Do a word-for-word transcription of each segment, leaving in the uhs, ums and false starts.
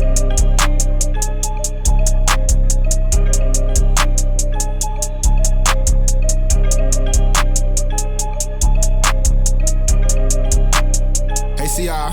C R.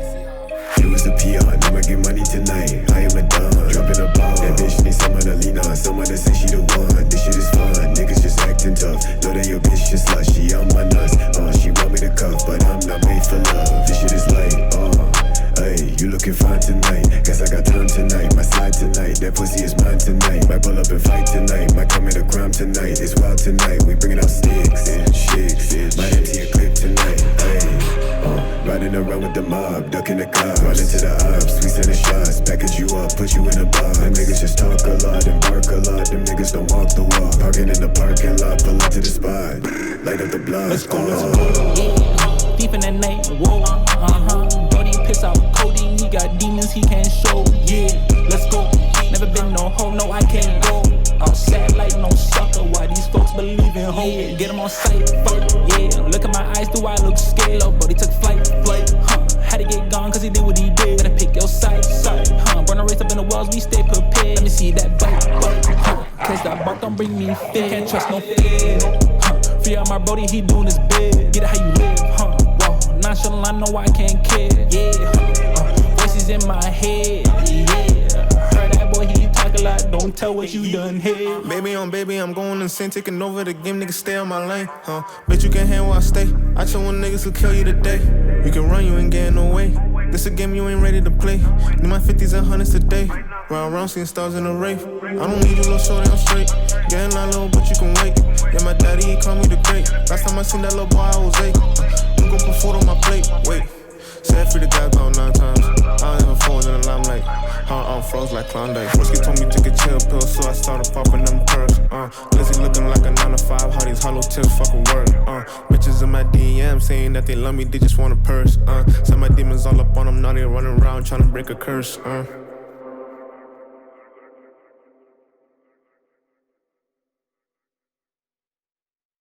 It was a P R, I'ma get money tonight. I am a don, dropping a ball. That bitch need someone to lean on, someone to say she the one. This shit is fun, niggas just acting tough. Know that your bitch just slut, she on my nuts. Uh, she want me to cuff, but I'm not made for love. This shit is late, uh. Hey, you looking fine tonight. Guess I got time tonight, my slide tonight. That pussy is mine tonight. Might pull up and fight tonight. Might commit a crime tonight. It's wild tonight. We bringing out sticks and chicks. Might empty a clip tonight. Hey, uh, riding around with the mob, ducking the cops. Run into the ops, we sending shots. Package you up, put you in a box. Them niggas just talk a lot and bark a lot. Them niggas don't walk the walk. Parking in the parking lot, pull up to the spot. Light up the block. Let's go, let's go. Yeah, deep in the night, whoa, uh-huh. Piss out codeine, he got demons he can't show. Yeah, let's go. Never been no hoe, no I can't go. Outside like no sucker, why these folks believe in hope? Yeah, get them on sight, fight. Yeah, look at my eyes, do I look scared? Oh, but he took flight, flight. Huh, had to get gone cause he did what he did. Gotta pick your side, side. Huh, burn a race up in the walls, we stay prepared. Let me see that bite, bite. Huh, cause that bark don't bring me fear. Can't trust no fear. Huh, free out my brody, he doing his bid. Get it how you live, huh? Nonchalant, I know I can't care. Yeah, uh, voices in my head. Yeah, heard that boy, he talk a lot. Don't tell what you done here. Baby on baby, I'm going insane, taking over the game. Niggas stay on my lane, huh? Bet you can't handle where I stay. I chill with niggas who kill you today. You can run, you ain't getting no way. This a game you ain't ready to play. Need my fifties and hundreds a day. Round round, seeing stars in a rave. I don't need you, little shorty, I'm straight. Getting a little, but you can wait. Yeah, my daddy, he called me the great. Last time I seen that little boy, I was eight. You gon' put food on my plate, wait. Said free the guy about nine times. I ain't even falling in the limelight. How I'm froze like Klondike. Whiskey told me take a chill pill, so I started popping them perks. Uh, Lizzie looking like a nine to five. How these hollow tips fucking work. Uh, bitches in my D M saying that they love me, they just want a purse. Uh, send my demons all up on them, now they running around trying to break a curse. Uh.